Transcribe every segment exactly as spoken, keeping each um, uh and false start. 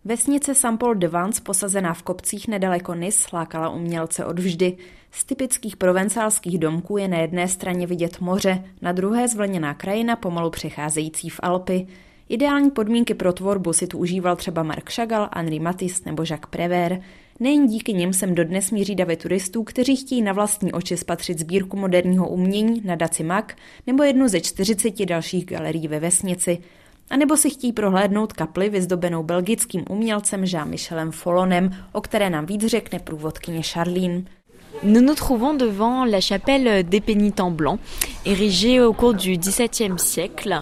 Vesnice Saint-Paul-de-Vence, posazená v kopcích nedaleko Nice, lákala umělce odvždy. Z typických provencálských domků je na jedné straně vidět moře, na druhé zvlněná krajina pomalu přecházející v Alpy. Ideální podmínky pro tvorbu si tu užíval třeba Marc Chagall, Henri Matisse nebo Jacques Prévert. Nejen díky nim sem dodnes míří davy turistů, kteří chtějí na vlastní oči spatřit sbírku moderního umění na Daci Mac nebo jednu ze čtyřiceti dalších galerií ve vesnici. A nebo si chtějí prohlédnout kapli vyzdobenou belgickým umělcem Jean-Michelem Follonem, o které nám víc řekne průvodkyně Charline. Nous nous trouvons devant la chapelle des Pénitents Blancs, érigée au cours du dix-septième siècle.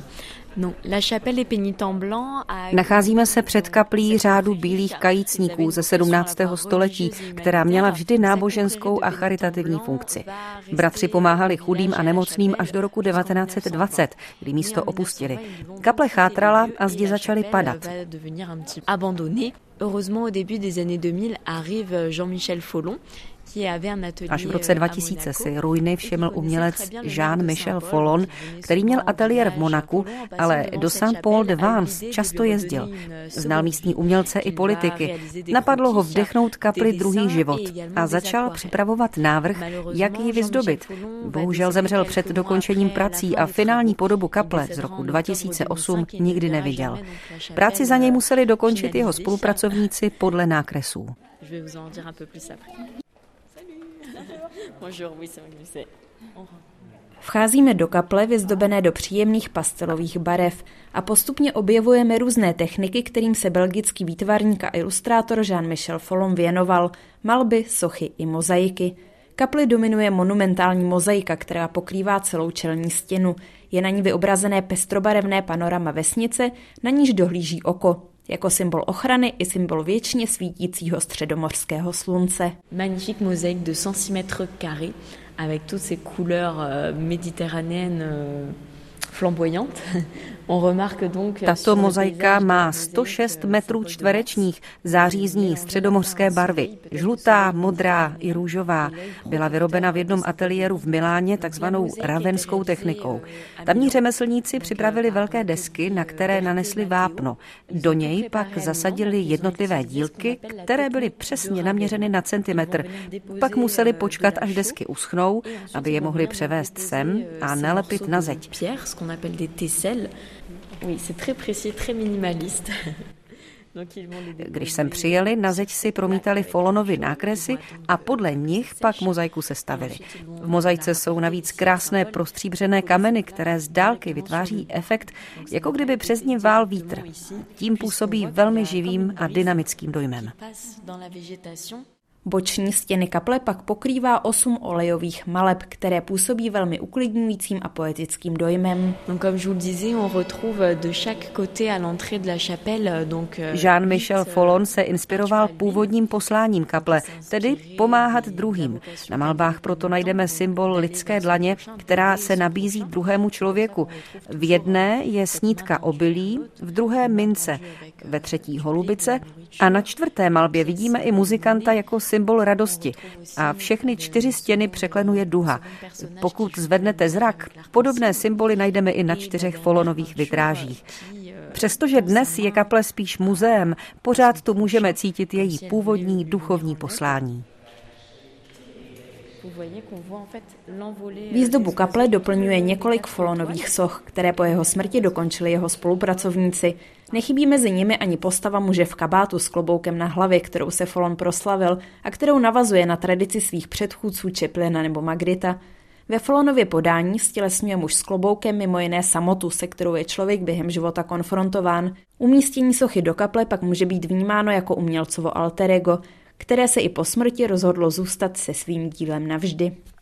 Nacházíme se před kaplí řádu bílých kajícníků ze sedmnáctého století, která měla vždy náboženskou a charitativní funkci. Bratři pomáhali chudým a nemocným až do roku devatenáct set dvacet, kdy místo opustili. Kaple chátrala a zdi začaly padat. Heureusement, au début des années deux mille arrive Jean-Michel Follon. Až v roce dva tisíce si ruiny všiml umělec Jean-Michel Follon, který měl ateliér v Monaku, ale do Saint-Paul-de-Vence často jezdil. Znal místní umělce i politiky. Napadlo ho vdechnout kapli druhý život a začal připravovat návrh, jak ji vyzdobit. Bohužel zemřel před dokončením prací a finální podobu kaple z roku dva tisíce osm nikdy neviděl. Práci za něj museli dokončit jeho spolupracovníci podle nákresů. Vcházíme do kaple vyzdobené do příjemných pastelových barev a postupně objevujeme různé techniky, kterým se belgický výtvarník a ilustrátor Jean-Michel Follon věnoval, malby, sochy i mozaiky. Kapli dominuje monumentální mozaika, která pokrývá celou čelní stěnu. Je na ní vyobrazené pestrobarevné panorama vesnice, na níž dohlíží oko. Jako symbol ochrany i symbol věčně svítícího středomořského slunce. Magnifique mosaïque de cent six mètres carrés avec toutes ces couleurs méditerranéennes flamboyantes. Tato mozaika má sto šest metrů čtverečních, září z ní středomořské barvy. Žlutá, modrá i růžová. Byla vyrobena v jednom ateliéru v Miláně takzvanou ravenskou technikou. Tamní řemeslníci připravili velké desky, na které nanesli vápno. Do něj pak zasadili jednotlivé dílky, které byly přesně naměřeny na centimetr. Pak museli počkat, až desky uschnou, aby je mohli převést sem a nalepit na zeď. Když sem přijeli, na zeď si promítali Follonovy nákresy a podle nich pak mozaiku sestavili. V mozaice jsou navíc krásné prostříbřené kameny, které z dálky vytváří efekt, jako kdyby přes ně vál vítr. Tím působí velmi živým a dynamickým dojmem. Boční stěny kaple pak pokrývá osm olejových maleb, které působí velmi uklidňujícím a poetickým dojmem. Jean-Michel Follon se inspiroval původním posláním kaple, tedy pomáhat druhým. Na malbách proto najdeme symbol lidské dlaně, která se nabízí druhému člověku. V jedné je snídka obilí, v druhé mince, ve třetí holubice a na čtvrté malbě vidíme i muzikanta jako symbol radosti a všechny čtyři stěny překlenuje duha. Pokud zvednete zrak, podobné symboly najdeme i na čtyřech Follonových vitrážích. Přestože dnes je kaple spíš muzeem, pořád tu můžeme cítit její původní duchovní poslání. Výzdobu kaple doplňuje několik Follonových soch, které po jeho smrti dokončili jeho spolupracovníci. Nechybí mezi nimi ani postava muže v kabátu s kloboukem na hlavě, kterou se Follon proslavil a kterou navazuje na tradici svých předchůdců Chaplina nebo Magritta. Ve Follonově podání stělesňuje muž s kloboukem mimo jiné samotu, se kterou je člověk během života konfrontován. Umístění sochy do kaple pak může být vnímáno jako umělcovo alter ego, které se i po smrti rozhodlo zůstat se svým dílem navždy.